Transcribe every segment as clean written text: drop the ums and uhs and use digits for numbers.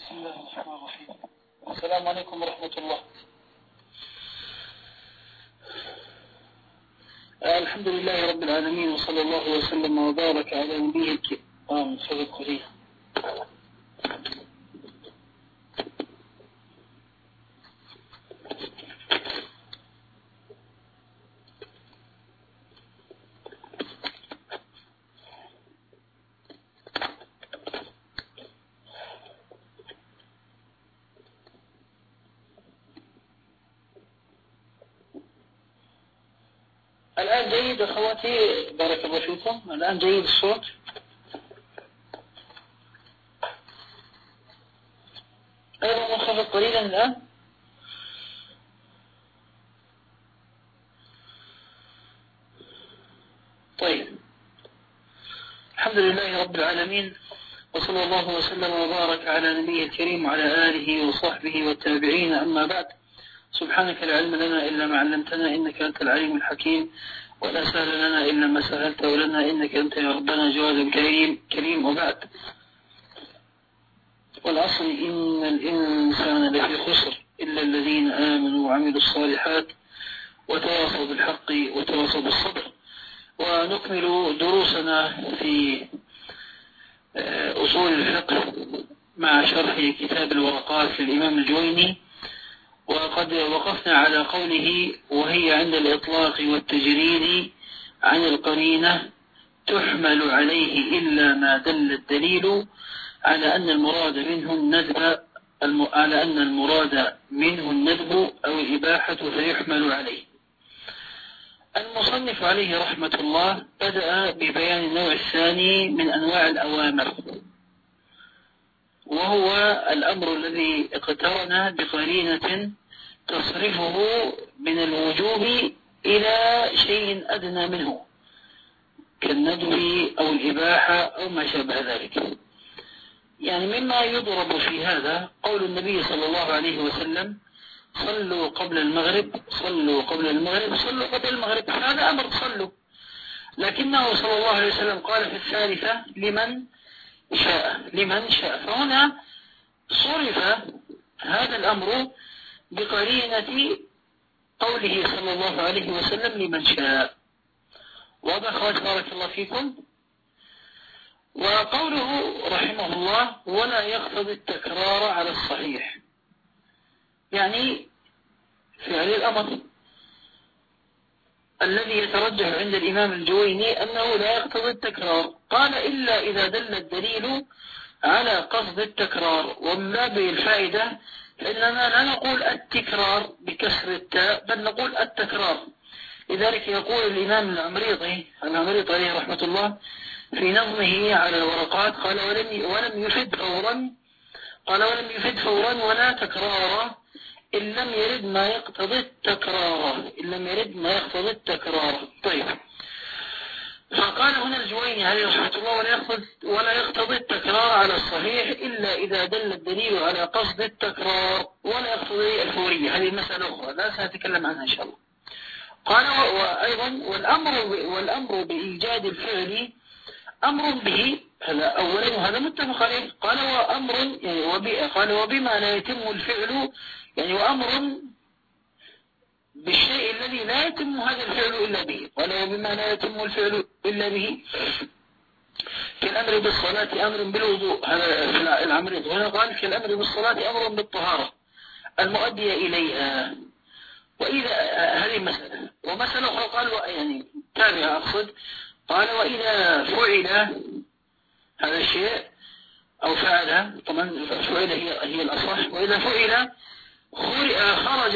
بسم الله الرحمن الرحيم. السلام عليكم ورحمة الله. الحمد لله رب العالمين، وصلى الله وسلم وبارك على نبيه الكريم. الآن جيد أخواتي؟ بارك الله فيكم. الآن جيد الصوت؟ أيضا منخفض قليلا الآن؟ طيب، الحمد لله رب العالمين، وصلى الله وسلم وبارك على نبيه الكريم وعلى آله وصحبه والتابعين. أما بعد، سبحانك لا علم لنا إلا ما علمتنا إنك أنت العليم الحكيم، ولا سهل لنا إلا ما سهلته لنا إنك أنت يا ربنا جواد كريم. وبعد، والعصر إن الإنسان لفي خسر إلا الذين آمنوا وعملوا الصالحات وتواصوا بالحق وتواصوا بالصبر. ونكمل دروسنا في أصول الفقه مع شرح كتاب الورقات للإمام الجويني، وقد وقفنا على قوله: وهي عند الإطلاق والتجريد عن القرينة تحمل عليه إلا ما دل الدليل على أن المراد منه الندب أو الإباحة فيحمل عليه. المصنف عليه رحمة الله بدأ ببيان النوع الثاني من أنواع الأوامر، وهو الأمر الذي اقترن بقرينة تصرفه من الوجوب إلى شيء أدنى منه كالندب أو الإباحة أو ما شابه ذلك. يعني مما يضرب في هذا قول النبي صلى الله عليه وسلم: صلوا قبل المغرب، صلوا قبل المغرب، صلوا قبل المغرب. هذا أمر صلوا، لكنه صلى الله عليه وسلم قال في الثالثة: لمن شاء. فهنا صرف هذا الأمر بقرينة قوله صلى الله عليه وسلم: لمن شاء. واضح أخوات؟ بارك الله فيكم. وقوله رحمه الله: ولا يقتضي التكرار على الصحيح، يعني فعل الأمر الذي يترجح عند الإمام الجويني أنه لا يقتضي التكرار. قال: إلا إذا دل الدليل على قصد التكرار. ومن باب الفائدة فإننا لا نقول التكرار بكسر التاء، بل نقول التكرار. لذلك يقول الإمام العمريطي عليه رحمة الله في نظمه على الورقات: قال: ولم يفد فورا ولا تكرارا إن لم يرد ما يقتضي التكرار. طيب، فقال هنا الجويني عليه رحمة الله: ولا يقتضي التكرار على الصحيح إلا إذا دل الدليل على قصد التكرار، ولا يقتضي الفورية. هذه مسألة أخرى لا سنتكلم عنها إن شاء الله. قال: وأيضا والأمر بإيجاد الفعل أمر به، هذا أولا وهذا متفق عليه. قال: قال: وبما لا يتم الفعل، يعني وأمر بالشيء الذي لا يتم هذا الفعل إلا به. قال: وبما لا يتم الفعل إلا به كالأمر بالصلاة أمر بالوضوء. هذا في العمريض. وهنا قال: كالأمر بالصلاة أمر بالطهارة المؤدية إليها. وإذا هذه مسألة. ومسألة أخرى قال يعني تابعة أقصد، قال: وإذا فعل هذا الشيء أو فعله، طبعا فعل هي الأصح، وإذا فعل خرج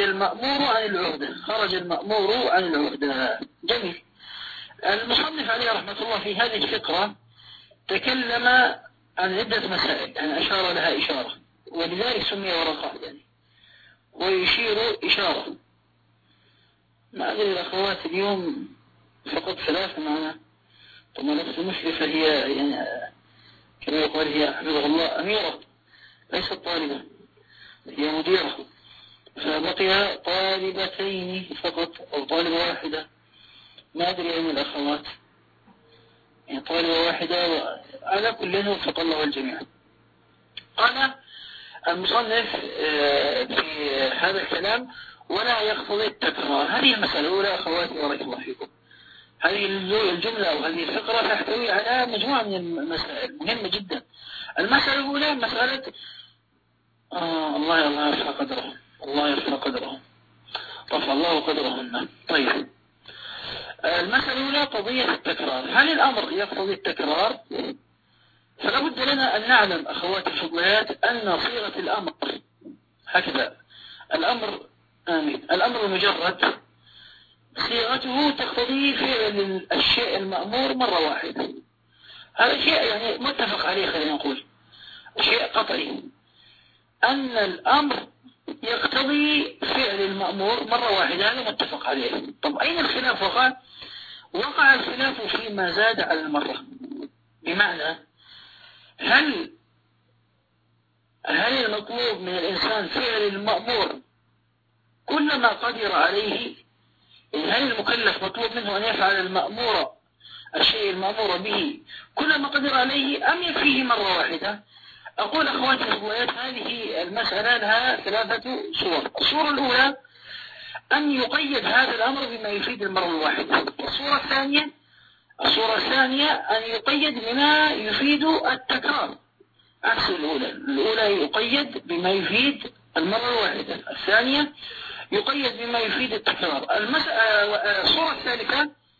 المأمور عن العهدة. جميل. المصنف عليه رحمة الله في هذه الفقرة تكلم عن عدة مسائل، يعني أشار لها إشارة، ولذلك سمي ورقات، يعني ويشير إشارة. ما أدري الأخوات اليوم فقط ثلاثة معنا. طبعا الأخت المشرفة هي يعني كما يقال هي حفظها الله أميرة، ليست طالبة، هي مديرة. فبقي طالبتين فقط أو طالبة واحدة، ما أدري أين الأخوات، يعني طالبة واحدة. على كل وفق الله الجميع. قال: المصنف في هذا الكلام ولا يقتضي التكرار. هذه المسألة الأولى أخواتي بارك الله فيكم. هذه الجملة أو هذه الفقرة تحتوي على مجموعة من المسائل مهمة جدا. المسألة الأولى مسألة الله يرفع قدرهم، الله يرفع قدرهم، رفع الله قدرهن. طيب، المسألة الأولى قضية التكرار. هل الأمر يقتضي التكرار؟ فلا بد لنا أن نعلم أخواتي الفضليات أن صيغة الأمر هكذا، الأمر المجرد صيغته تقتضي فعل الشيء المأمور مرة واحدة. هذا شيء يعني متفق عليه، خلينا نقول شيء قطعي أن الأمر يقتضي فعل المأمور مرة واحدة، هذا متفق عليه. طب أين الخلاف وقع؟ وقع الخلاف فيما زاد على المرة. بمعنى هل المطلوب من الإنسان فعل المأمور كلما قدر عليه؟ هل المكلف مطلوب منه أن يفعل المأمور الشيء المأمور به كلما قدر عليه، أم يكفيه مرة واحدة؟ أقول أخواتي الفضليات هذه المسألة لها ثلاثة صور. الصورة الأولى أن يقيد هذا الأمر بما يفيد المرة الواحدة. الصورة الثانية أن يقيد بما يفيد التكرار، عكس الأولى يقيد بما يفيد المرة الواحدة، الثانية يقيد بما يفيد التكرار. الصورة الثالثة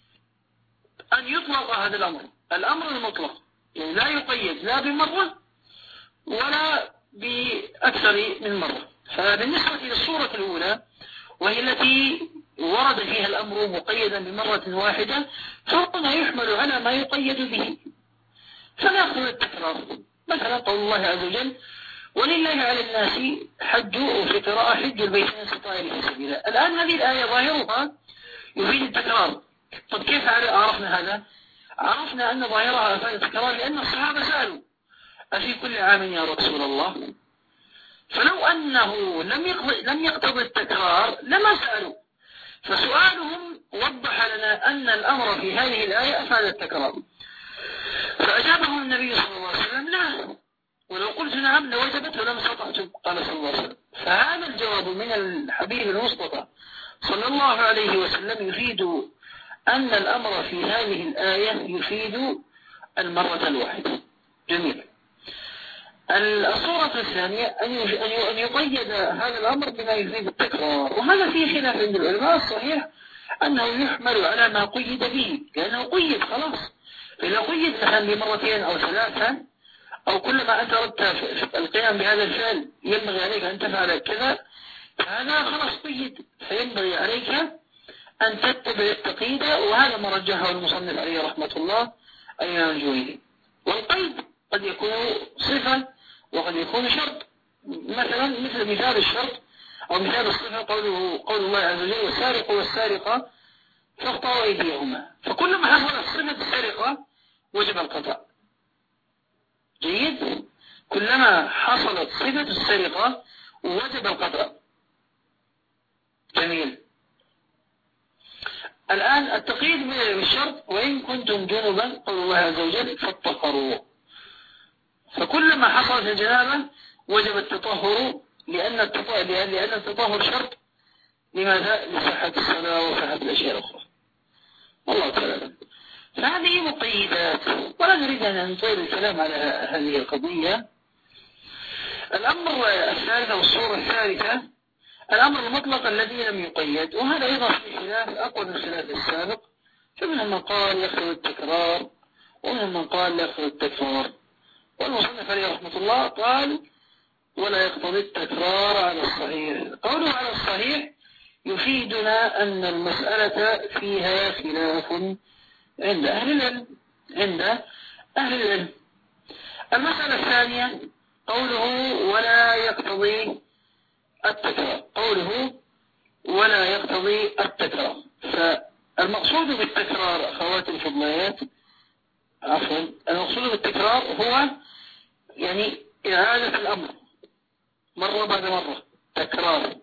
أن يطلق هذا الأمر المطلق، يعني لا يقيد لا بمرة ولا بأكثر من مرة. فبالنسبة للصورة الأولى وهي التي ورد فيها الأمر مقيدا بمرة واحدة، فهنا يحمل على ما يقيد به فلا يأخذ التكرار. مثلا قول الله عز وجل: ولله على الناس حج، وفي قراءة حج البيت من استطاع إليه سبيلا. الآن هذه الآية ظاهرها يفيد التكرار. طب كيف عرفنا هذا؟ عرفنا أن ظاهرها يفيد التكرار لأن الصحابة سألوا: أفي كل عام يا رسول الله؟ فلو أنه لم يقتضي التكرار لما سألوا، فسؤالهم وضح لنا أن الأمر في هذه الآية أفاد التكرار. فأجابهم النبي صلى الله عليه وسلم: لا، ولو قلت نعم لوجبت ولم استطعتم. قال صلى الله عليه وسلم. فهذا الجواب من الحبيب المصطفى صلى الله عليه وسلم يفيد أن الأمر في هذه الآية يفيد المرة الواحدة. جميل. الصورة الثانية أن يقيد هذا الأمر بما يفيد التكرار، وهذا فيه خلاف عند العلماء. الصحيح أنه يحمل على ما قيد به، لأنه قيد خلاص. فإذا قيد مثلا بمرتين أو ثلاثة، أو كلما أنت أردت القيام بهذا الفعل ينبغي عليك أن تفعل كذا، هذا خلاص قيد، فينبغي عليك أن تتبع التقييد. وهذا ما رجحه المصنف عليه رحمة الله أيام الجويني. والقيد قد يكون صفة وقد يكون شرط، مثلا مثل مثال الشرط أو مثال الصفة قول الله عز وجل: والسارق والسارقة فاقطعوا أيديهما. فكلما حصلت صفة السرقة وجب القطع. جيد؟ كلما حصلت صفة السرقة وجب القطع. جميل. الآن التقييد بالشرط: وإن كنتم جنبا، قول الله عز وجل: فاطهروا. فكلما حصلت الجنابة وجب التطهر، لأن التطهر شرط. لماذا؟ لصحة الصلاة وصحة الأشياء الأخرى. والله تعالى. فهذه مقيدات، ولا نريد أن نطيل الكلام على هذه القضية. الأمر الثالث والصورة الثالثة الأمر المطلق الذي لم يقيد، وهذا أيضا في خلاف أقوى من الخلاف السابق. فمنهم من قال يأخذ التكرار، ومنهم من قال لا يأخذ التكرار. والمصنف عليه رحمة الله قال: ولا يقتضي التكرار على الصحيح. قوله على الصحيح يفيدنا أن المسألة فيها خلاف عند أهل العلم. المسألة الثانية قوله: ولا يقتضي التكرار. فالمقصود بالتكرار أخوات الفضليات، المقصود بالتكرار هو يعني إعادة الأمر مرة بعد مرة، تكرار.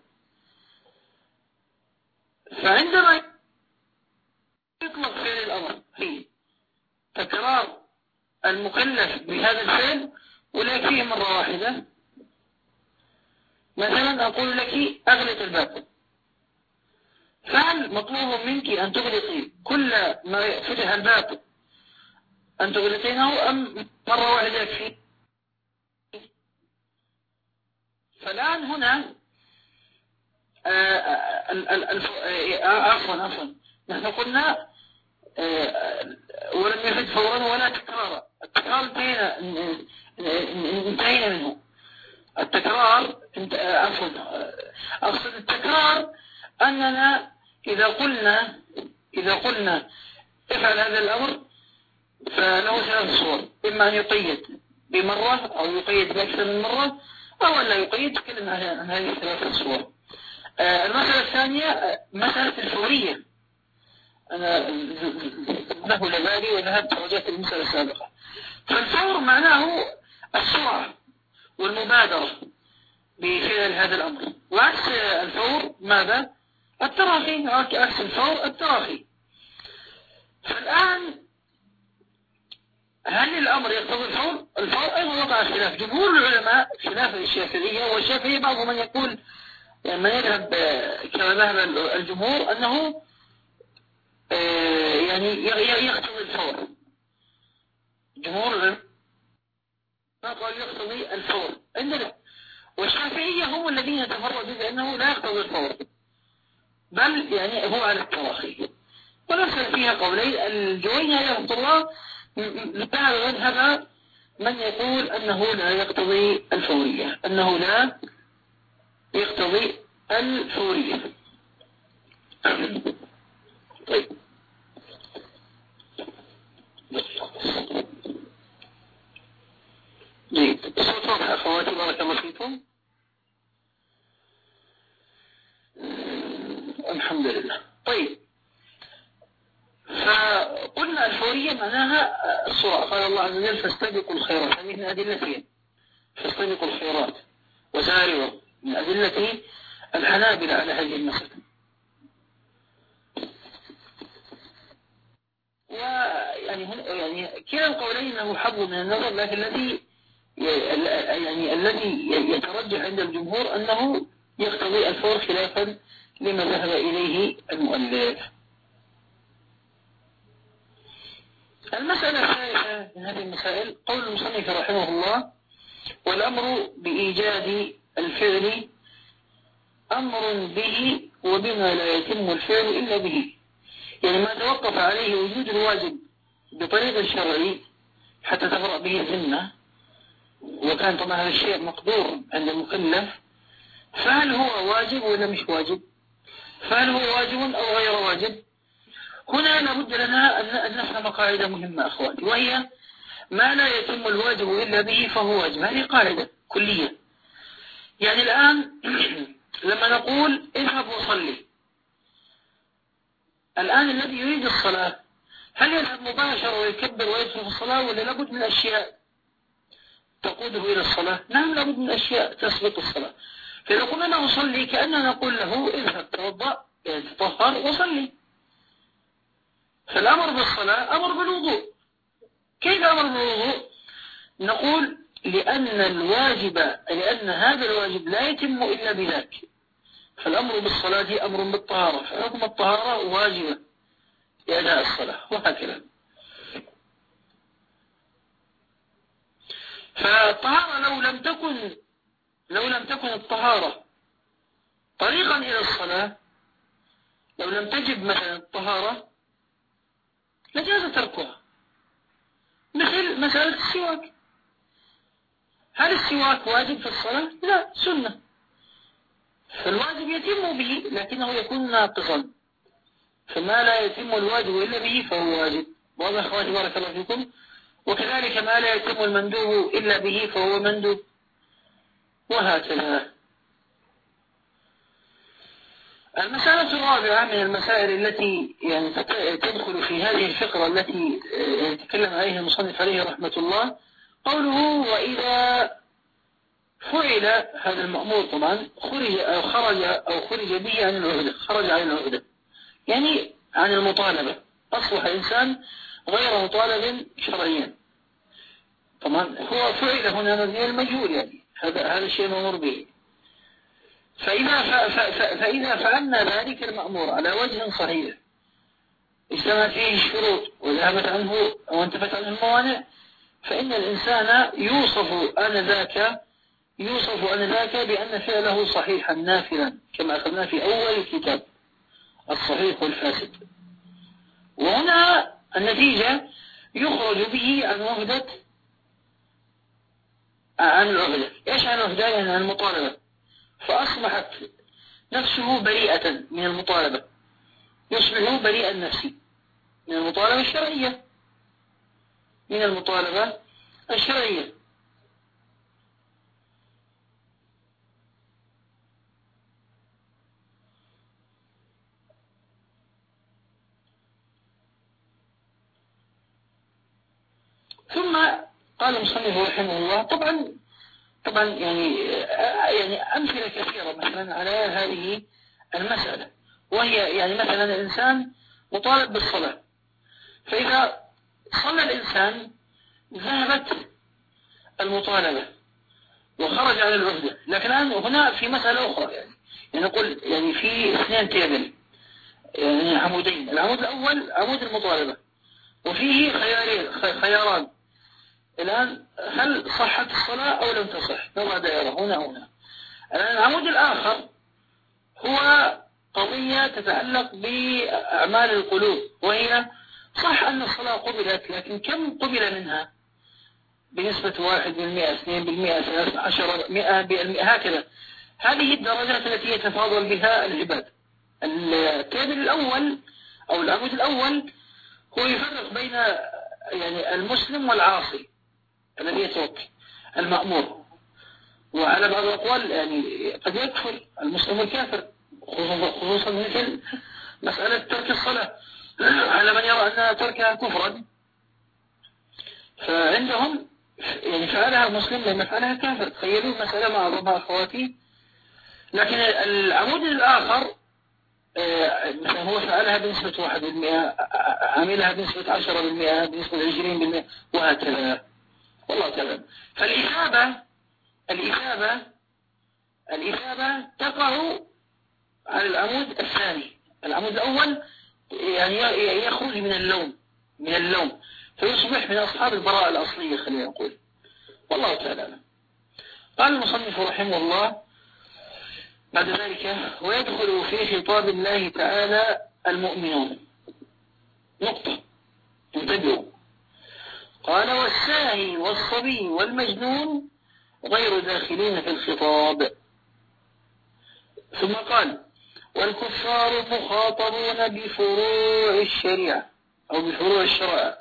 فعندما يطلق فعل الأمر هي تكرار المكلف بهذا الفعل ولا يكفيه مرة واحدة، مثلا أقول لك أغلق الباب، فهل مطلوب منك أن تغلقي كل ما فتح الباب أن تغلقينه أم مرة واحدة يكفي؟ فالآن هنا عفوا نحن قلنا ولم يفد فورا ولا تكرارا. التكرار انتهينا منه. التكرار عفوا أقصد التكرار أننا إذا قلنا افعل هذا الأمر فله ثلاث صور، إما أن يقيد بمرة أو يقيد بأكثر من مرة أو لا يقيد. تكلم عن هذه الثلاث صور. المسألة الثانية مسألة الفورية. أنا له لبالي وذهبت وجدت المسألة السابقة. فالفور معناه السرعة والمبادرة بفعل هذا الأمر، وعكس الفور ماذا؟ التراخي. عكس الفور التراخي. فالآن هل الأمر يقتضي الفور؟ الفور أيضا وقع خلاف جمهور العلماء، خلاف الشافعية. والشافعية بعض من يقول من يذهب كما ذهب الجمهور أنه يعني يقتضي الفور. جمهور العلماء قال يقتضي الفور عندنا، والشافعية هم الذين تفردوا بأنه لا يقتضي الفور بل يعني هو على التراخي. ونفس فيها قولين. الجويني رحمه الله مذهب من يقول أنه لا يقتضي الفورية، أنه لا يقتضي الفورية. طيب جيد. الصوت واضح أخواتي بارك الله فيكم. الحمد لله. طيب فقلنا الفورية معناها السرعة. قال الله عز وجل فاستبقوا الخيرات، هذه من أدلتين. فاستبقوا الخيرات وسارعوا من أدلة الحنابلة على هذه المسألة. يعني كلا القولين له حظ من النظر، لكن الذي يترجح عند الجمهور أنه يقتضي الفور خلافا لما ذهب إليه المؤلف. المسألة الثالثة من هذه المسائل قول المصنف رحمه الله: والأمر بإيجاد الفعل أمر به وبما لا يتم الفعل إلا به. يعني ما توقف عليه وجود الواجب بطريق شرعي حتى تبرأ به الذمة، وكان طبعا هذا الشيء مقدور عند المكلف، فهل هو واجب ولا مش واجب؟ فهل هو واجب أو غير واجب؟ هنا لابد لنا أن نفهم قاعدة مهمة أخواتي، وهي ما لا يتم الواجب إلا به فهو واجب. هذه قاعدة كلية. يعني الآن لما نقول اذهب وصلي، الآن الذي يريد الصلاة هل يذهب مباشرة ويكبر ويدخل في الصلاة، ولا لابد من أشياء تقوده إلى الصلاة؟ نعم لابد من أشياء تسبق الصلاة. فإذا قلنا له صلي كأننا نقول له اذهب توضأ يعني تطهر وصلي. فالأمر بالصلاة أمر بالوضوء. كيف أمر بالوضوء؟ نقول لأن هذا الواجب لا يتم إلا بذاك، فالأمر بالصلاة أمر بالطهارة، فحكم الطهارة واجبة لأداء الصلاة، وهكذا. فالطهارة لو لم تكن الطهارة طريقا إلى الصلاة، لو لم تجب مثلا الطهارة لجاز تركها. مثل مسألة السواك، هل السواك واجب في الصلاة؟ لا، سنة. فالواجب يتم به لكنه يكون ناقصا، فما لا يتم الواجب إلا به فهو واجب. واضح أخواتي بارك الله فيكم؟ وكذلك ما لا يتم المندوب إلا به فهو مندوب، وهكذا. المسألة الرابعة من المسائل التي يعني تدخل في هذه الفقرة التي يتكلم عليها المصنف عليه رحمة الله، قوله: وإذا فعل هذا المأمور طبعا خرج به عن العهدة، خرج عن العهدة يعني عن المطالبة، أصبح إنسان غير مطالب شرعيا. طبعا هو فعل هنا مبني المجهول، يعني هذا الشيء مأمور به. فإذا فعلنا ذلك المأمور على وجه صحيح اجتمعت فيه الشروط وذهبت عنه وانتفت عنه الموانع، فإن الإنسان يوصف آنذاك بأن فعله صحيحا نافلا، كما أخذنا في أول الكتاب الصحيح والفاسد. وهنا النتيجة يخرج به عن العهدة. إيش عن العهدة؟ يعني عن المطالبة، فأصبحت نفسه بريئة من المطالبة، يصبح بريئا نفسي من المطالبة الشرعية. ثم قال المصنف رحمه الله، طبعا يعني أمثلة كثيرة مثلا على هذه المسألة، وهي يعني مثلا الإنسان مطالب بالصلاة، فإذا صلى الإنسان ذهبت المطالبة وخرج عن العهدة. لكن هنا في مسألة أخرى، يعني نقول يعني في اثنين تيبل، يعني عمودين. العمود الأول عمود المطالبة، وفيه خياران الآن: هل صحت الصلاة أو لم تصح؟ نضع دائرة هنا. الآن العمود الآخر هو قضية تتعلق بأعمال القلوب، وهي صح أن الصلاة قبلت، لكن كم قبل منها بنسبة 1%، 2%، 13%، 100%، هكذا. هذه الدرجات التي يتفاضل بها العباد. التابل الأول أو العمود الأول هو يفرق بين يعني المسلم والعاصي الذي يترك المأمور. وعلى بعض الأقوال يعني قد يكفر المسلم والكافر، خصوصا مثل مسألة ترك الصلاة على من يرى أن تركها كفرا، فعندهم يعني فعلها مسلم لما فعلها كافر. تخيلوا مسألة مع أعظمها أخواتي. لكن العمود الآخر مثلا هو فعلها بنسبة 1%، عملها بنسبة 10%، بنسبة 20%، وهكذا. والله تعالى. فالإثابة تقع على العمود الثاني. العمود الأول يعني يخرج من اللوم فيصبح من أصحاب البراءة الأصلية، خلينا نقول. والله تعالى. قال المصنف رحمه الله بعد ذلك: ويدخل في خطاب الله تعالى المؤمنون. نقطة، انتبهوا. قال: والساهي والصبي والمجنون غير داخلين في الخطاب. ثم قال: والكفار مخاطبون بفروع الشريعة أو بفروع الشرائع،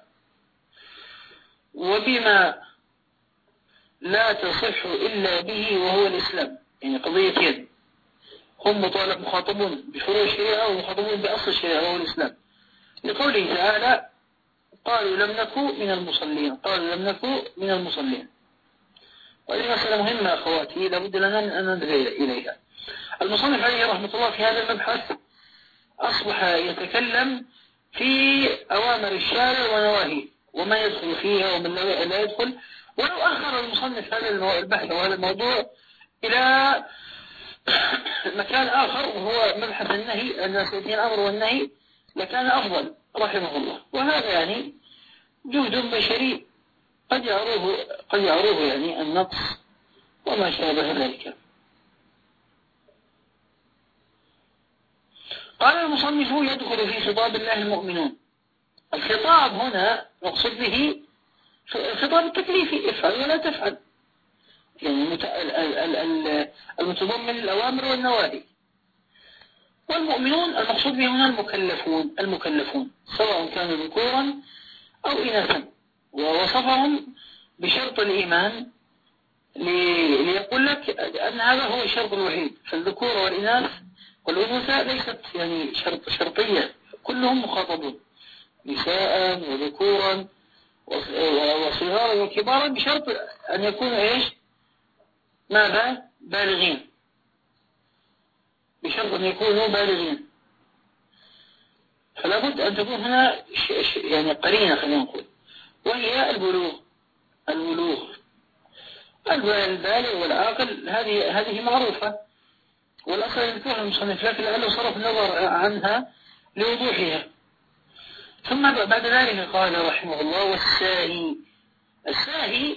وبما لا تصح إلا به وهو الإسلام. يعني قضية يد، هم مخاطبون بفروع الشريعة ومخاطبون بأصل الشريعة وهو الإسلام، لقوله تعالى: قالوا لم نكن من المصلين. وهذه مسألة مهمة أخواتي، لابد لنا من أن ننظر إليها. المصنف عليه رحمة الله في هذا المبحث أصبح يتكلم في أوامر الشارع ونواهيه، وما يدخل فيها ومن لا يدخل. ولو أخر المصنف هذا البحث وهذا الموضوع إلى مكان آخر وهو مبحث النهي، الناس الأمر والنهي، لكان أفضل رحمه الله. وهذا يعني جهد بشري قد يعروه يعني النقص وما شابه ذلك. قال المصنف: يدخل في خطاب الله المؤمنون. الخطاب هنا مقصود به الخطاب التكليفي: افعل ولا تفعل، يعني المتضمن الأوامر والنواهي. والمؤمنون المقصود به هنا المكلفون سواء كانوا ذكورا أو إناثا. ووصفهم بشرط الإيمان ليقول لك أن هذا هو الشرط الوحيد، فالذكور والإناث والأنوثة ليست يعني شرطية، كلهم مخاطبون، نساء وذكورا وصغارا وكبارا، بشرط أن يكونوا إيش؟ ماذا؟ بالغين، بشرط أن يكونوا بالغين. فلا بد أن تكون هنا يعني قرينة، خلينا نقول، وهي البلوغ. البالغ والعاقل هذه معروفة. والأصل يذكرها المصنف لكن لعله صرف النظر عنها لوضوحها. ثم بعد ذلك قال رحمه الله والساهي. الساهي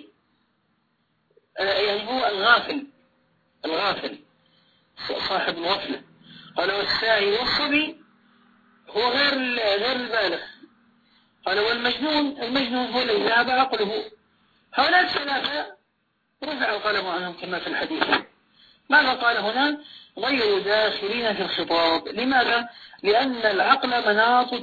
يعني هو الغافل صاحب الغفلة. قال والساهي والصبي هو غير البالغ. قال المجنون هو الذي ذهب عقله. هؤلاء الثلاثة رفع القلم عنهم كما في الحديث. ماذا قال هنا؟ غير داخلين في الخطاب. لماذا؟ لأن العقل مناط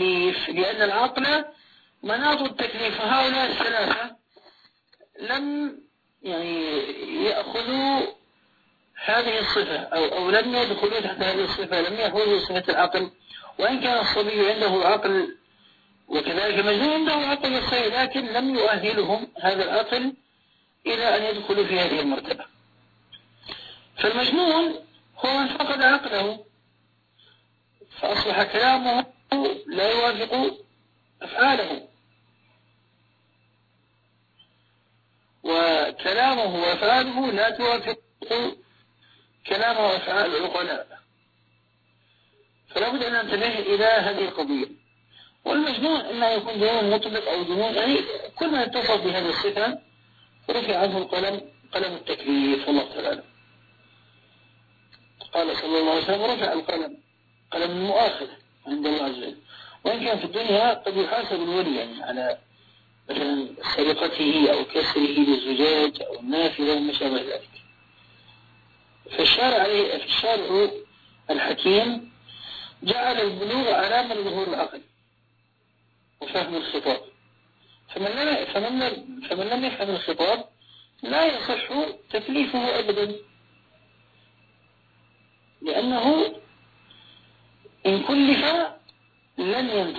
التكليف. فهؤلاء الثلاثة لم يأخذوا هذه الصفة أو لم يدخلوا تحت هذه الصفة، لم يأخذوا صفة العقل. وإن كان الصبي عنده عقل وكذلك المجنون عنده عقل والسيء، لكن لم يؤهلهم هذا العقل إلى أن يدخلوا في هذه المرتبة. فالمجنون هو من فقد عقله فأصبح كلامه لا يوافق أفعاله، وكلامه وأفعاله لا توافق كلامه وأفعال العقلاء. فلا بد أن ننتبه إلى هذه القضية. والمجنون إما يكون جنون مطلق أو جنون، يعني كل ما اتصف بهذه الصفة رفع عنه قلم التكليف. والله تعالى قال صلى الله عليه وسلم رفع قلم المؤاخذة عند الله عز وجل. وإن كان في الدنيا قد يحاسب الولي على مثلا سرقته أو كسره للزجاج أو النافذة وما شابه ذلك. فالشارع الحكيم جعل البلوغ علامة لظهور العقل وفهم الخطاب. فمن لم يفهم الخطاب لا يصح تكليفه أبدا، لأنه إن كلف لن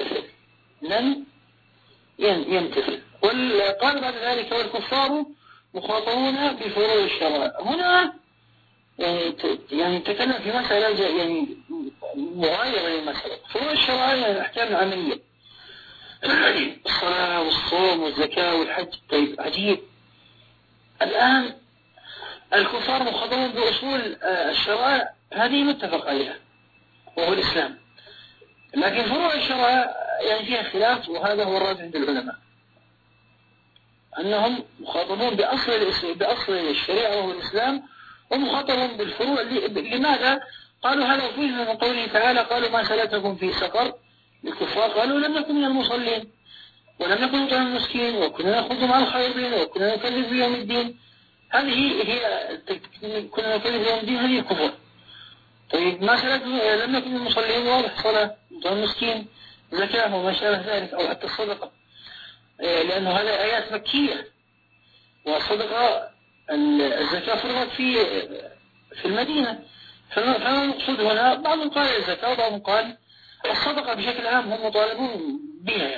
يمتثل. وقال بعد ذلك والكفار مخاطبون بفروع الشرع. هنا يعني تكلم في مسألة مغايرة للمسألة. فروع الشرع الأحكام العملية، الصلاة والصوم والزكاة والحج. طيب عجيب، الآن الكفار مخاطبون بأصول الشرع هذه متفق عليها وهو الإسلام، لكن فروع الشرع فيها خلاف، وهذا هو الراجح عند العلماء أنهم مخاطبون بأصل الشريعة وهو الإسلام، ومخاطبون بالفروع. لماذا؟ قالوا هذا فيه من قوله تعالى قالوا ما سلككم في سقر. الكفار قالوا لم نكن من المصلين ولم نكن نطعم المسكين وكنا نأخذ مع الخائضين وكنا نكذب بيوم الدين. هذه هي كنا نكذب بيوم الدين، هذه الكفر. طيب ما سلككم لم نكن من المصلين، واضح، صلاة، نطعم المسكين، زكاة وما شابه ذلك، أو حتى الصدقة، لأنه هذه آيات مكية. والصدقة الزكاة فرضت في المدينة. فما المقصود هنا؟ بعضهم قال الزكاة وبعضهم قال الصدقة بشكل عام هم مطالبون بها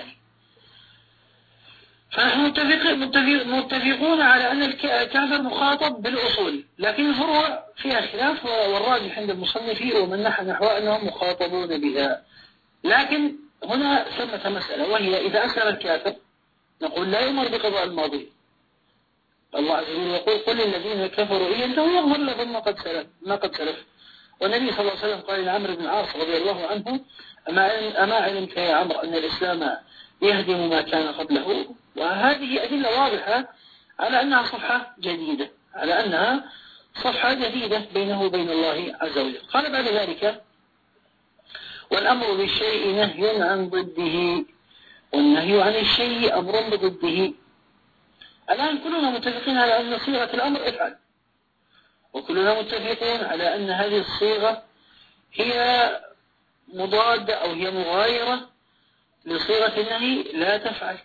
فنحن متفقون على أن الكافر مخاطب بالأصول، لكن الفروع فيها خلاف، والراجح عند المصنف ومن نحو أنهم مخاطبون بها. لكن هنا ثمة مسألة، وهي إذا أسلم الكافر نقول لا يؤمر بقضاء الماضي. الله عز وجل يقول قل للذين كفروا إن ينتهوا يغفر لهم ما قد سلف. والنبي صلى الله عليه وسلم قال لعمرو بن العاص رضي الله عنه أما علمت يا عمرو أن الإسلام يهدم ما كان قبله. وهذه أدلة واضحة على أنها صفحة جديدة بينه وبين الله عز وجل. قال بعد ذلك والأمر بالشيء نهي عن ضده والنهي عن الشيء أمر بضده. الآن كلنا متفقين على أن صيغة الأمر افعل، وكلنا متفقون على أن هذه الصيغة هي مضادة أو هي مغايرة لصيغة النهي لا تفعل.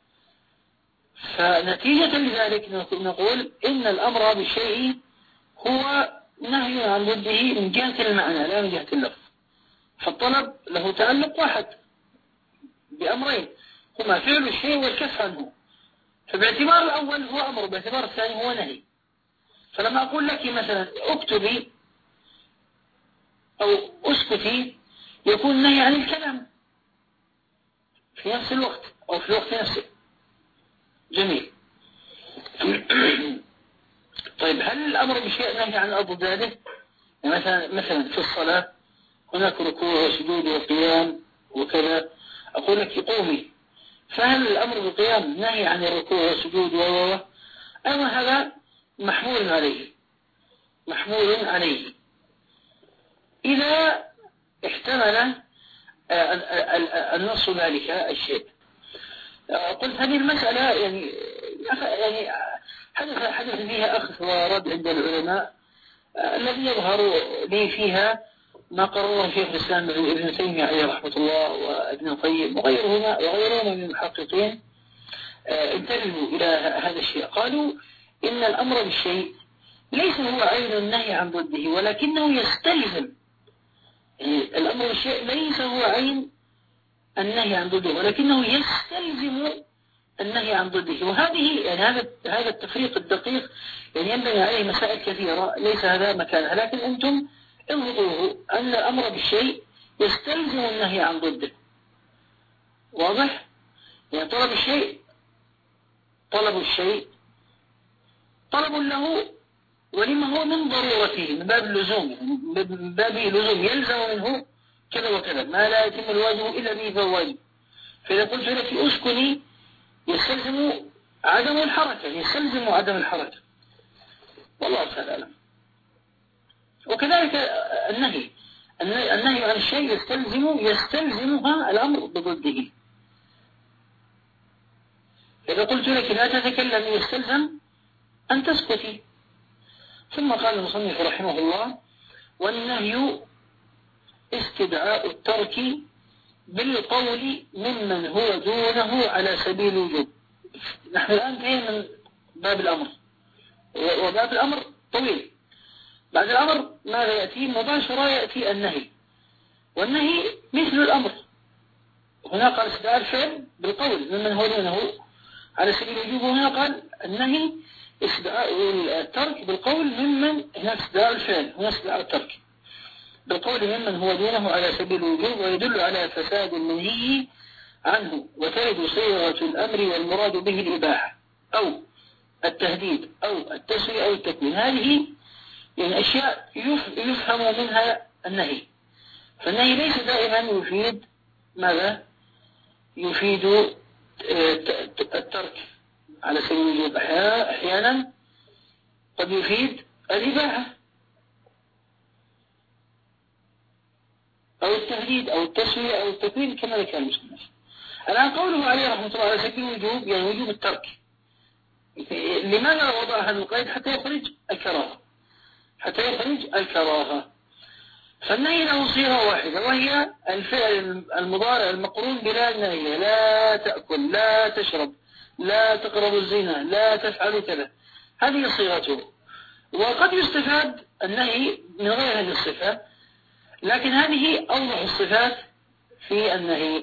فنتيجة لذلك نقول إن الأمر بالشيء هو نهي عن ضده من جهة المعنى لا من جهة اللفظ. فالطلب له تعلق واحد بأمرين هما فعل الشيء والكف عنه. فباعتبار الأول هو أمر، باعتبار الثاني هو نهي. فلما أقول لك مثلا اكتبي أو اسكتي يكون نهي عن الكلام في نفس الوقت أو في الوقت نفسه. جميل. طيب هل الأمر بشيء نهي عن أضداده؟ يعني مثلا في الصلاة هناك ركوع وسجود وقيام وكذا، أقول لك قومي، فهل الأمر بالقيام نهي عن الركوع والسجود أما هذا محمول عليه إذا احتمل النص ذلك الشيء. قلت هذه المسألة يعني حدث فيها أخذ ورد عند العلماء، الذي يظهر لي فيها ما قرره شيخ الإسلام ابن تيمية عليه رحمة الله وابن القيم وغيرهما من المحققين. انتبهوا إلى هذا الشيء، قالوا إن الأمر بالشيء ليس هو عين النهي عن ضده، ولكنه يستلزم، يعني الأمر بالشيء ليس هو عين النهي عن ضده، ولكنه يستلزم النهي عن ضده. وهذه يعني هذا التفريق الدقيق يعني ينبني عليه مسائل كثيرة، ليس هذا مكانها، لكن أنتم انظروه أن الأمر بالشيء يستلزم النهي عن ضده. واضح؟ يعني طلب الشيء طلب له، ولما هو من ضرورته، من باب اللزوم، من باب لزوم يلزم منه كذا وكذا، ما لا يتم الواجب إلا به فهو واجب. فإذا قلت لك أسكني يستلزم عدم الحركة، والله تعالى أعلم. وكذلك النهي عن الشيء يستلزمها الأمر بضده. إذا قلت لك لا تتكلم يستلزم أن تسكتي. ثم قال المصنف رحمه الله: والنهي استدعاء الترك بالقول ممن هو دونه على سبيل الوجوب. نحن الآن انتهينا من باب الأمر، وباب الأمر طويل. بعد الأمر ماذا يأتي؟ مباشرة يأتي النهي، والنهي مثل الأمر. هنا قال استدعاء الفعل بالقول ممن هو دونه على سبيل الوجوب، وهنا قال النهي استدعاء الترك بالقول ممن، هنا استدعاء الفعل، هنا استدعاء الترك بالقول ممن هو دونه على سبيل الوجوب، ويدل على فساد المنهي عنه، وترد صيغة الأمر والمراد به الإباحة أو التهديد أو التسوية أو التكوين. هذه يعني أشياء يفهم منها النهي. فالنهي ليس دائما يفيد ماذا؟ يفيد الترك على سبيل الوجوب، أحيانا قد يفيد الإباحة أو التهديد أو التسوية أو التكوين كما ذكر المصنف. الآن قوله عليه رحمة الله على سبيل الوجوب يعني وجوب الترك. لماذا وضع هذا القيد؟ حتى يخرج الكراهة. فالنهي له صيغة واحدة، وهي الفعل المضارع المقرون بلا نهي: لا تأكل، لا تشرب، لا تقرب الزنا، لا تفعل كذا. هذه صيغته. وقد يستفاد النهي من غير هذه الصفة، لكن هذه أوضح الصفات في النهي.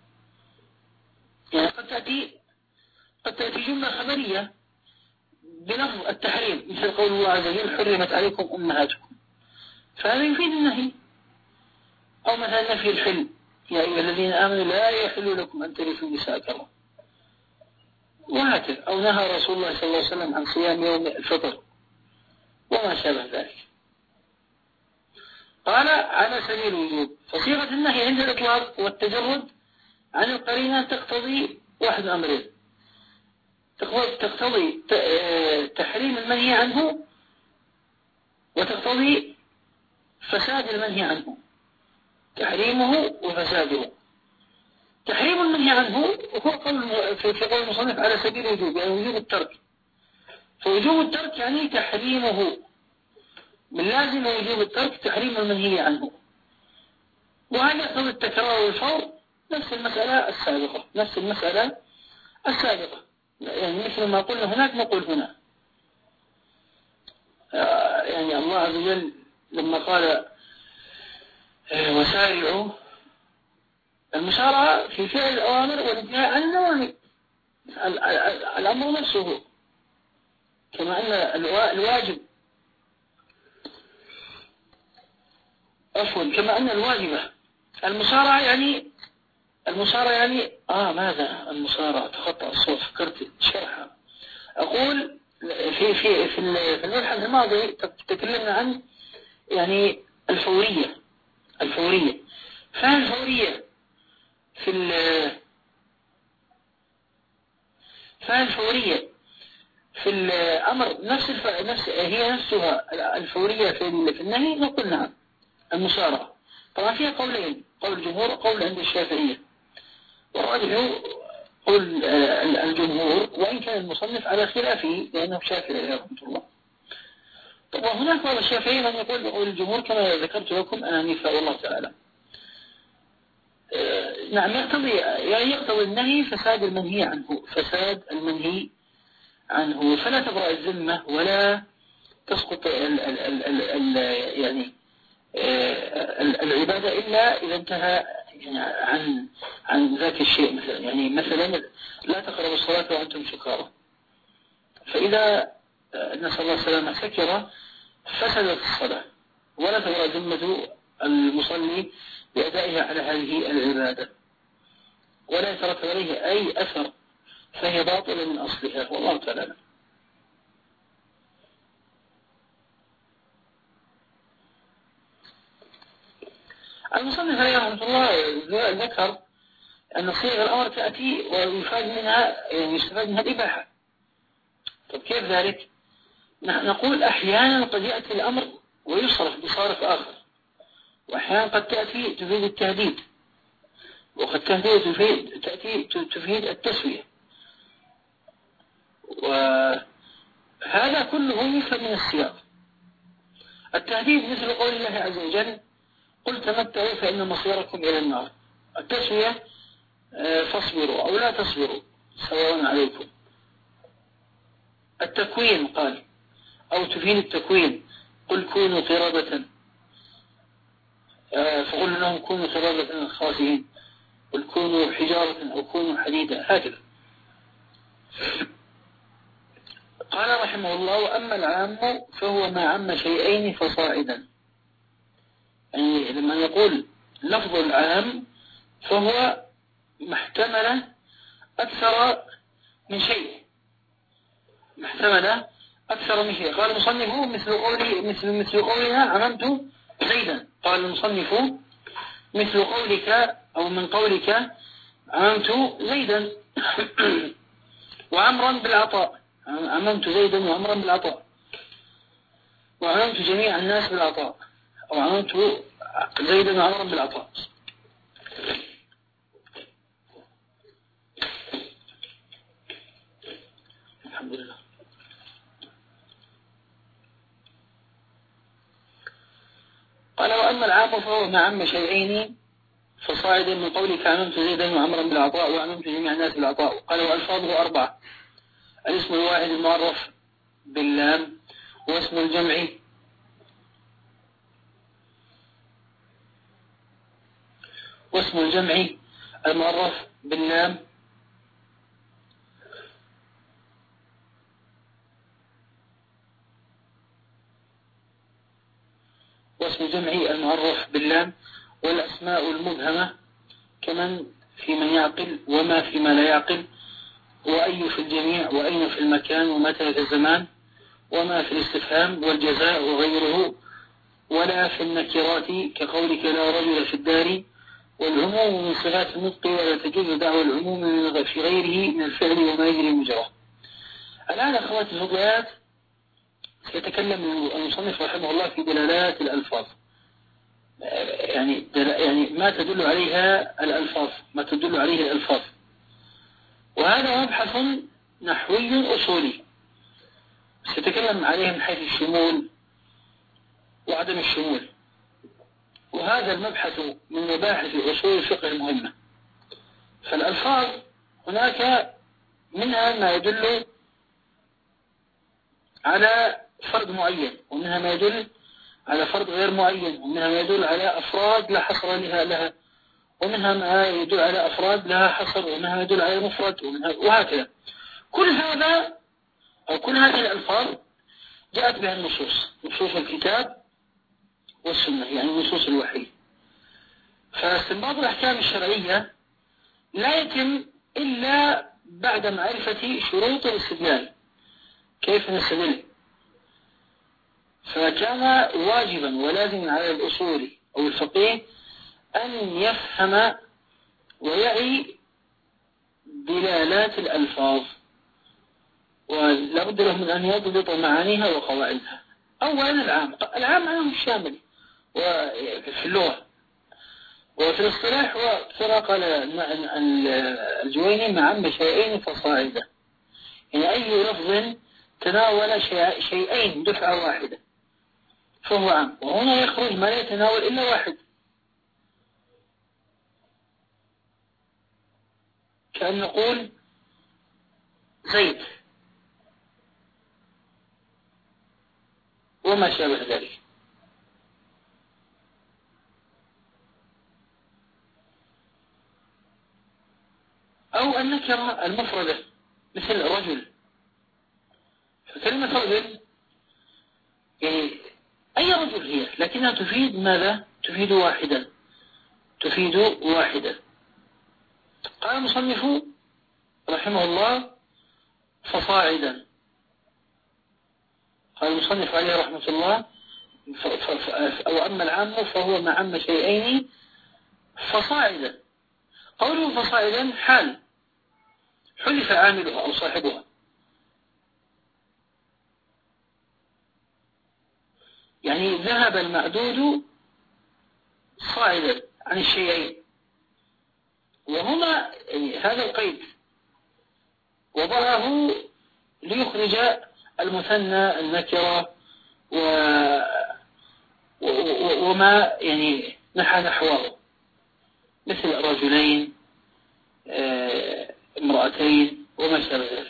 يعني قد تأتي جملة خبرية بلفظ التحريم، مثل قول الله عز وجل: حرمت عليكم أمهاتكم، فهذا يفيد النهي. أو مثلا نفي الحل: يا أيها الذين آمنوا لا يحل لكم أن ترثوا نساء كرها، وهكذا. أو نهى رسول الله صلى الله عليه وسلم عن صيام يوم الفطر وما شابه ذلك. قال على سبيل الوجوب. فصيغة النهي عند الإطلاق والتجرد عن القرينة تقتضي واحد أمرين: تقتضي تحريم المنهي عنه، وتقتضي فساد المنهي عنه، تحريمه وفساده. تحريم المنهي عنه هو في قول المصنف على سبيل الوجوب، يعني وجوب الترك. فوجوب الترك يعني تحريمه، من لازم وجوب الترك تحريم المنهي عنه. وهذا يقتضي التكرار والفور، نفس المسألة السابقة، يعني مثل ما قلنا هناك نقول هنا. يعني الله عز وجل لما قال وسارعوا، المسارعة في فعل الأوامر والانتهاء عن النواهي، الأمر نفسه. كما أن الواجب كما أن الواجبة المسارعة يعني ماذا المسارعة؟ تخطأ الصوت، فكرت شرحها. أقول في المبحث الماضي تكلمنا عن يعني الفورية. فالفورية في الأمر هي نفسها الفورية في النهي، نقول نعم المسارعة. طبعا فيها قولين، قول الجمهور وقول عند الشافعية، والراجح قول الجمهور، وإن كان المصنف على خلافه لأنه شافعي رحمه الله. طبعا هناك بعض الشافعية من يقول بقول الجمهور كما ذكرت لكم آنفا والله تعالى. نعم يقتضي النهي فساد المنهي عنه، فلا تبرأ الذمة ولا تسقط يعني العبادة إلا إذا انتهى يعني عن ذاك الشيء. مثلا لا تقربوا الصلاة وأنتم سكارى، فإذا نسأل الله السلامة سكر فسدت الصلاة، ولا تبرأ ذمة المصلي بأدائها على هذه العبادة، ولا يترتب عليه أي أثر، فهي باطلة من أصلها والله تعالى. المصنف عليه رحمة الله ذكر أن صيغ الأمر تأتي ويستفاد منها الإباحة. طب كيف ذلك؟ نقول أحيانا قد يأتي الأمر ويصرف بصارف آخر، وأحيانا قد تأتي تفيد التهديد، وقد تأتي تفيد التسوية، وهذا كله يفهم من السياق. التهديد مثل قول الله عز وجل قل تمتعوا فإن مصيركم إلى النار. التسوية فاصبروا أو لا تصبروا سواء عليكم. التكوين قال أو تفيد التكوين قل كونوا قردة، فقل لهم كونوا قردة خاسئين، قل كونوا حجارة أو كونوا حديدا، هكذا. قال رحمه الله وأما العام فهو ما عم شيئين فصاعدا. يعني لما يقول لفظ العام فهو ما احتمل أكثر من شيء، قال المصنف مثل قولنا عممت زيدا. قال المصنف مثل قولك أو من قولك عممت زيدا وعمرا بالعطاء، عممت زيدا وعمرا بالعطاء، وعممت جميع الناس بالعطاء، أو عممت زيدا وعمرا بالعطاء. الحمد لله. قال وأما العام فهو ما عم شيئين فصاعدا من قولك عممت زيدا وعمرا بالعطاء وعممت جميع الناس بالعطاء. قال وألفاظه 4: الاسم الواحد المعرف باللام، واسم الجمع المعرف باللام، والأسماء المبهمة كمن في من يعقل وما فيما لا يعقل، وأي في الجميع وأين في المكان ومتى في الزمان، وما في الاستفهام والجزاء وغيره، ولا في النكرات كقولك لا رجل في الدار، والعموم من صفات النطق ولا تجوز دعوى العموم في غيره من الفعل وما يجري مجراه. الآن أخوات الفضليات سيتكلم المصنف رحمه الله في دلالات الألفاظ، يعني ما تدل عليها الألفاظ، وهذا مبحث نحوي أصولي سيتكلم عليه من حيث الشمول وعدم الشمول، وهذا المبحث من مباحث أصول الفقه المهمة. فالألفاظ هناك منها ما يدل على فرد معين، ومنها ما يدل على فرد غير معين، ومنها ما يدل على أفراد لا حصر لها، ومنها ما يدل على أفراد لها حصر، ومنها ما يدل على مفرد، وهكذا. كل هذه الألفاظ جاءت بها نصوص الكتاب والسنة، يعني نصوص الوحي. فاستنباط الأحكام الشرعية لا يتم إلا بعد معرفة شروط الاستدلال. كيف نستدل؟ فكان واجبا ولازم على الأصولي أو الفقيه أن يفهم ويعي دلالات الألفاظ، ولا بد له من أن يضبط معانيها وقواعدها. أولا العام معناه الشامل وفي اللغة وفي الاصطلاح، وكما قال الجويني مع شيئين فصاعدا، يعني أي لفظ تناول شيئين دفعة واحدة فهو عام، وهنا يخرج ما لا يتناول إلا واحد، كأن نقول زيت وما شابه ذلك. أو النكرة المفردة مثل رجل، فكلمة رجل يعني أي رجل هي، لكنها تفيد ماذا؟ تفيد واحدا، تفيد واحدا. قال المصنف رحمه الله فصاعدا، قال المصنف عليه رحمة الله أو أما العام فهو ما عم شيئين فصاعدا. قوله فصاعدا حال حلف عاملها أو صاحبها، يعني ذهب المعدود صاعدا عن الشيئين. وهنا يعني هذا القيد وضعه ليخرج المثنى النكرة وما يعني نحى نحوه، مثل رجلين امرأتين وما شابه ذلك.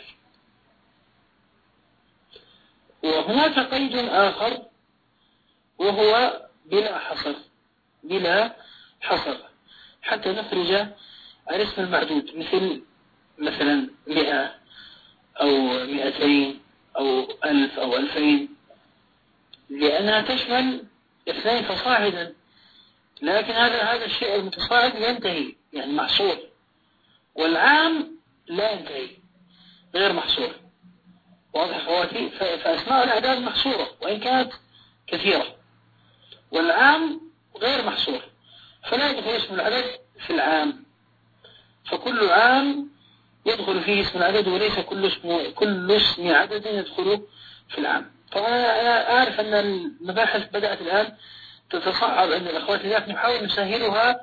وهناك قيد آخر وهو بلا حصر، بلا حصر، حتى نخرج الاسم المعدود، مثلا 100 أو 200 أو 1000 أو 2000، لأنها تشمل 2 فصاعدا، لكن هذا الشيء المتصاعد ينتهي يعني محصور، والعام لا ينتهي غير محصور. واضح أخواتي؟ فأسماء الأعداد محصورة وإن كانت كثيرة، والعام غير محصور، فلا يدخل اسم العدد في العام، فكل عام يدخل فيه اسم العدد وليس كل اسم عدد يدخل في العام. فأنا أعرف أن المباحث بدأت الآن تتصعب عند الأخوات، لذلك نحاول نسهلها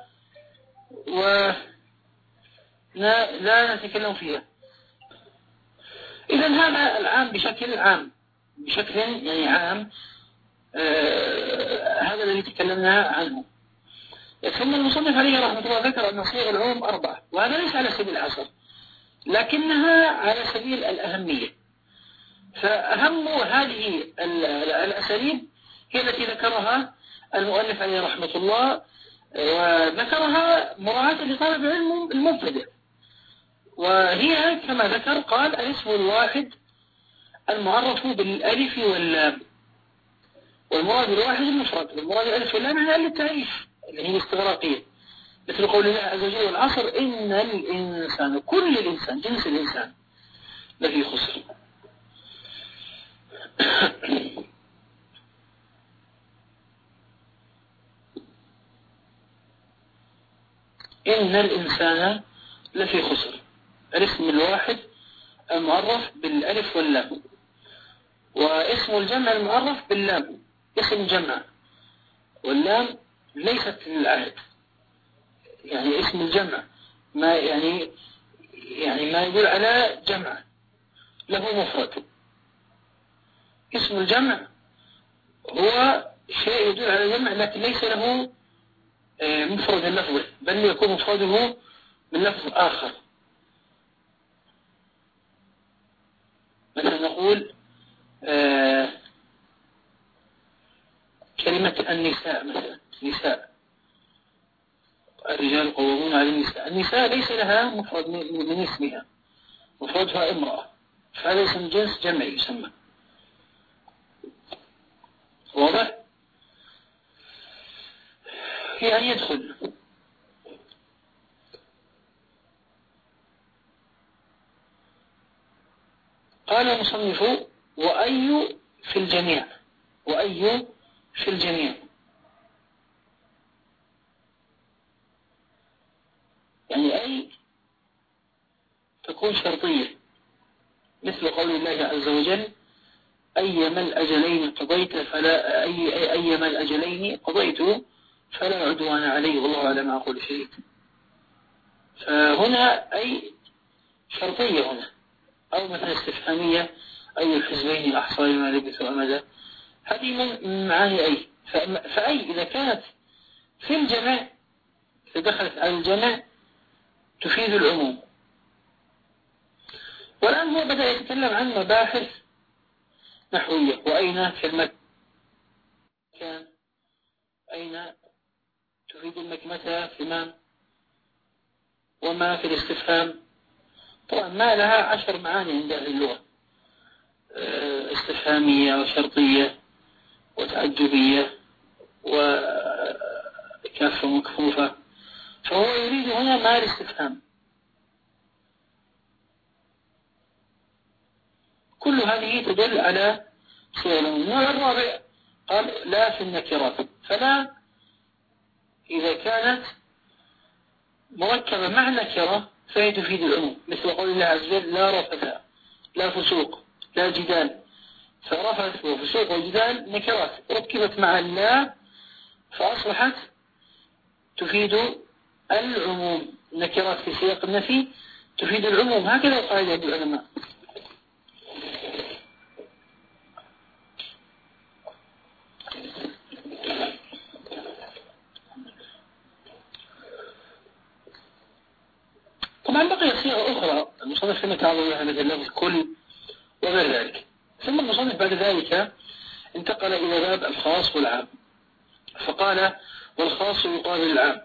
ولا نتكلم فيها. إذا هذا العام بشكل عام، بشكل يعني عام، هذا الذي تكلمنا عنه. ثم المصنف عليه رحمة الله ذكر أن صيغ العموم 4، وهذا ليس على سبيل الحصر لكنها على سبيل الأهمية. فأهم هذه الأساليب هي التي ذكرها المؤلف عليه رحمة الله، وذكرها مراعاة لطالب العلم المبتدئ، وهي كما ذكر قال الاسم الواحد المعرف بالألف واللام، والمراد الواحد المفرد، والمراد الألف واللام يعني للتعريف اللي هي الاستغراقية، مثل قول الله عز وجل والعصر إن الإنسان، كل الإنسان جنس الإنسان لفي خسر. إن الإنسان لفي خسر، الاسم الواحد المعرف بالألف واللام، واسم الجمع المعرف باللام، اسم جمع، واللام ليست للعهد، يعني اسم الجمع ما يعني ما يدل على جمع له مفرد. اسم الجمع هو شيء يدل على جمع لكن ليس له مفرد اللفظ، بل يكون مفرده من لفظ آخر. مثلا نقول كلمة النساء، مثلا نساء، الرجال قوامون على النساء، النساء ليس لها مفرد من اسمها، مفردها امرأة، فهذا اسم جنس جمعي يسمى. واضح؟ يعني يدخل. قال المصنف وأي في الجميع، وأي في الجميع. يعني أي تكون شرطية، مثل قول الله عز وجل أيما الأجلين قضيت فلا أيما الأجلين قضيت فلا عدوان علي والله أعلم ما أقول شيء. فهنا أي شرطية هنا، أو مثلا استفهامية أي الحزبين أحصى لما لبثوا أمدا، هذه من معاني أي. فأي إذا كانت في الجمع، إذا دخلت على الجمع تفيد العموم. والآن هو بدأ يتكلم عن مباحث نحوية. وأين في المكان، أين تفيد المكمثة في من، وما في الاستفهام. طبعا ما لها 10 معاني عند أهل اللغة، استفهامية وشرطية وتعجبية وكافة مكفوفة. فهو يريد هنا ما الاستفهام. كل هذه تدل على صيغ العموم. النوع الرابع قال لا في النكرات. فلا إذا كانت مركبة مع نكرة فهي تفيد العموم، مثل قول الله عز وجل لا رفث لا فسوق لا جدال. فرفث وفسوق وجدال نكرات ركبت مع اللا فأصبحت تفيد العموم. نكرات في سياق النفي تفيد العموم، هكذا قاعدة العلماء. طبعا بقي صيغة أخرى المصنف لم يتعرض لها مثل لفظ كل وغير ذلك. ثم المصنف بعد ذلك انتقل إلى باب الخاص والعام، فقال والخاص يقابل العام.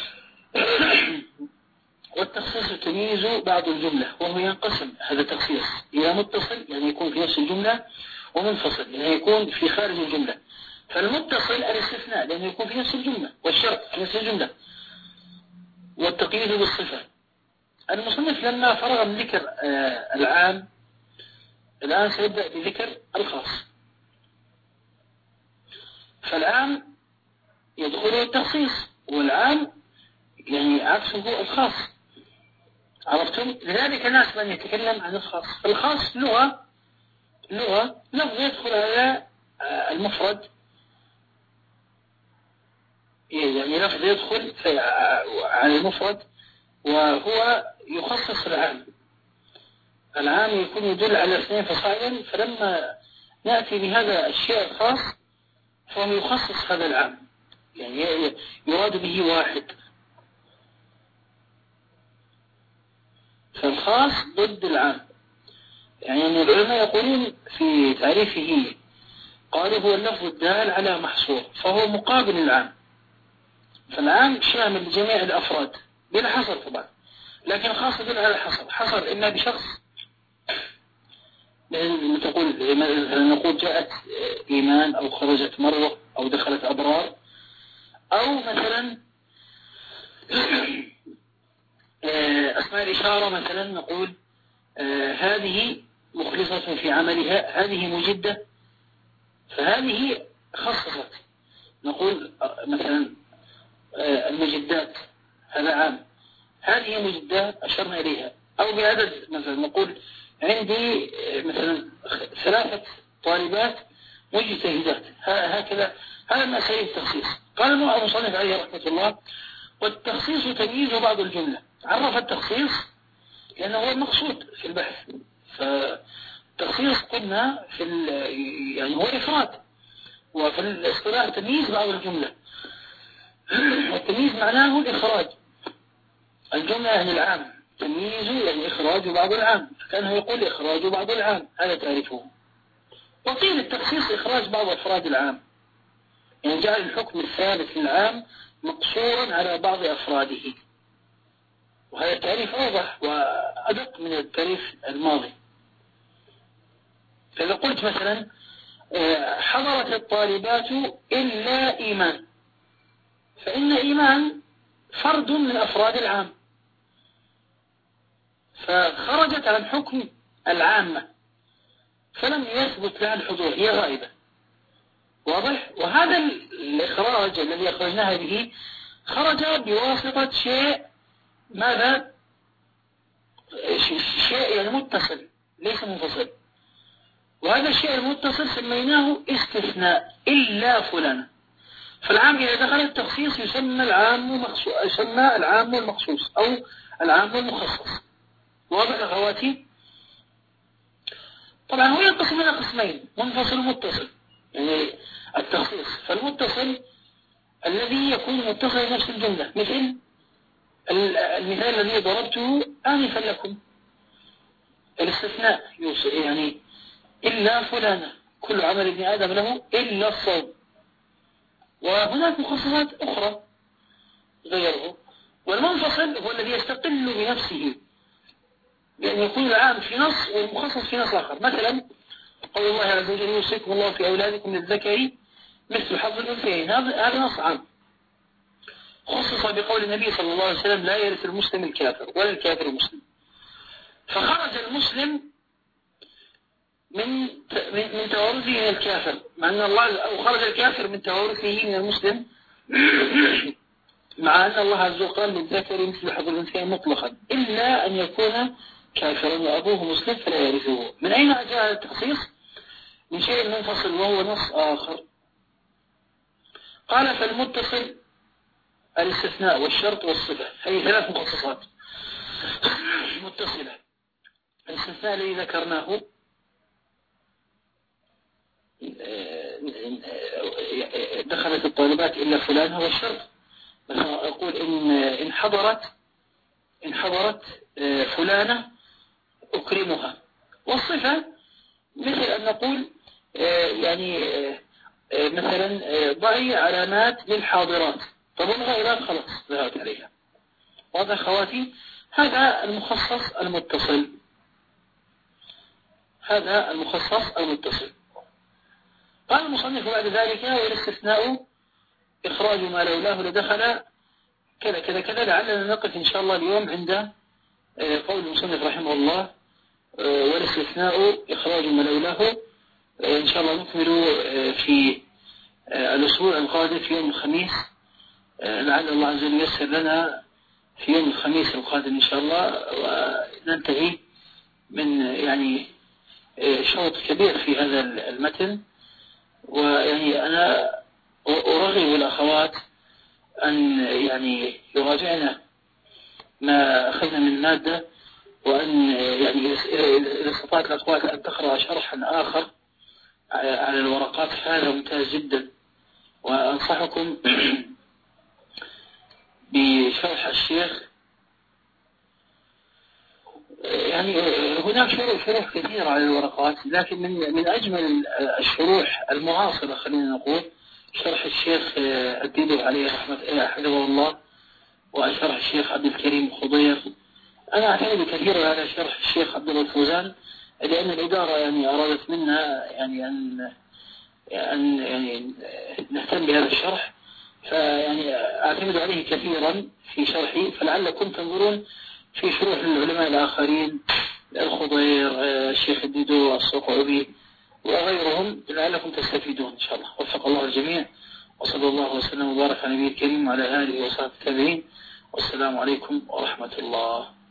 والتخصيص تمييز بعض الجملة، وهو ينقسم هذا التخصيص إلى متصل يعني يكون في نفس الجملة، ومنفصل يعني يكون في خارج الجملة. فالمتصل الاستثناء لأنه يكون في نفس الجملة، والشرط في نفس الجملة، والتقييد بالصفة. المصنف لما فرغ من ذكر العام الآن سيبدأ بذكر الخاص. فالعام يدخله التخصيص، والعام يعني عكسه الخاص. عرفتم؟ لذلك ناس من يتكلم عن الخاص. الخاص لغة لفظ يدخل على المفرد، يعني لفظ يدخل على المفرد وهو يخصص العام. العام يكون يدل على 2 فصائلا، فلما نأتي بهذا الشيء الخاص فهو يخصص هذا العام، يعني يراد به واحد. فالخاص ضد العام. يعني أن العلماء يقولون في تعريفه قالوا هو اللفظ الدال على محصور، فهو مقابل العام. فالعام شامل لجميع الأفراد بلا حصر طبعا، لكن خاص يدل على الحصر. حصر إما بشخص، نقول جاءت إيمان أو خرجت مروة أو دخلت أبرار، أو مثلا أسماء الإشارة، مثلا نقول هذه مخلصة في عملها، هذه مجدة، فهذه خصصت. نقول مثلا المجدات هذا عام، هذه مجدات أشرنا إليها. أو بعدد، مثلا نقول عندي مثلا 3 طالبات مجتهدات، هكذا. هذا من أساليب التخصيص. قال المصنف عليه رحمة الله والتخصيص تمييز بعض الجملة. عرف التخصيص لأنه هو المقصود في البحث. فالتخصيص قلنا يعني هو إفراد، وفي الاصطلاح تمييز بعض الجملة. والتمييز معناه الإخراج. الجملة يعني العام، تمييز يعني إخراج بعض العام، فكان هو يقول إخراج بعض العام، هذا تعرفه. وقيل التخصيص إخراج بعض أفراد العام، يعني جعل الحكم الثابت للعام مقصورا على بعض أفراده. وهذا التعريف أوضح وأدق من التعريف الماضي. فإذا قلت مثلا حضرت الطالبات إلا إيمان، فإن إيمان فرد من أفراد العام، فخرجت عن حكم العامة، فلم يثبت لها الحضور، هي غائبة. واضح؟ وهذا الإخراج الذي أخرجناها به خرج بواسطة شيء ماذا؟ شيء يعني متصل ليس منفصل، وهذا الشيء المتصل سميناه استثناء إلا فلان. فالعام إذا دخل التخصيص يسمى العام المخصوص أو العام المخصص. واضح أخواتي؟ طبعا هو ينقسم إلى قسمين، منفصل ومتصل. يعني التخصيص فالمتصل الذي يكون متصل بنفس الجملة، مثل المثال الذي ضربته آنفا لكم، الاستثناء يعني إلا فلانة، كل عمل ابن آدم له إلا الصوم. وهناك مخصصات أخرى غيره. والمنفصل هو الذي يستقل بنفسه، يعني يكون العام في نص والمخصص في نص آخر. مثلا قول الله عز وجل يوصيكم الله في أولادكم للذكر مثل حظ الأنثيين، هذا نص عام خصص بقول النبي صلى الله عليه وسلم لا يرث المسلم الكافر ولا الكافر المسلم. فخرج المسلم من توارثه من الكافر، مع أن الله، أو خرج الكافر من توارثه من المسلم مع أن الله عز وجل قال للذكر مثل حظ الأنثيين مطلقا إلا أن يكون كافرا وأبوه مسلم فلا يرثه. من أين جاء التخصيص؟ من شيء منفصل وهو نص آخر. قال فالمتصل الاستثناء والشرط والصفة، هذه ثلاث مخصصات متصلة. الاستثناء الذي ذكرناه دخلت الطالبات إلا فلان، هو الشرط. مثلا أقول إن حضرت فلانة أكرمها. والصفة مثل أن نقول يعني مثلا ضعي علامات للحاضرات، طب الغيرات خلاص ذهبت عليها. واضح خواتي؟ هذا المخصص المتصل، هذا المخصص المتصل. قال المصنف بعد ذلك والاستثناء إخراج ما لولاه لدخل كذا كذا كذا. لعلنا نقف إن شاء الله اليوم عند قول المصنف رحمه الله والاستثناء إخراج ما لولاه. إن شاء الله نكمل في الأسبوع القادم في يوم الخميس، لعل الله عز وجل ييسر لنا في يوم الخميس القادم إن شاء الله، وننتهي من يعني شوط كبير في هذا المتن. ويعني أنا أرغب الأخوات أن يعني يراجعنا ما أخذنا من المادة، وأن يعني إذا استطاعت الأخوات أن تقرأ شرحا آخر على الورقات هذا ممتاز جدا. وأنصحكم بشرح الشيخ، يعني هناك شروح كثيرة على الورقات، لكن من أجمل الشروح المعاصرة خلينا نقول شرح الشيخ الديدو عليه رحمة حفظه الله، وشرح الشيخ عبد الكريم الخضير. أنا أعتمد كثيرا على شرح الشيخ عبد الله الفوزان، لأن الإدارة يعني أرادت منا يعني أن يعني نهتم بهذا الشرح، فيعني أعتمد عليه كثيرا في شرحي. فلعلكم تنظرون في شروح العلماء الآخرين، الخضير، الشيخ الديدو، الصقعبي وغيرهم، لعلكم تستفيدون إن شاء الله. وفق الله الجميع، وصلى الله وسلم وبارك على نبينا الكريم وعلى آله وصحبه التابعين، والسلام عليكم ورحمة الله.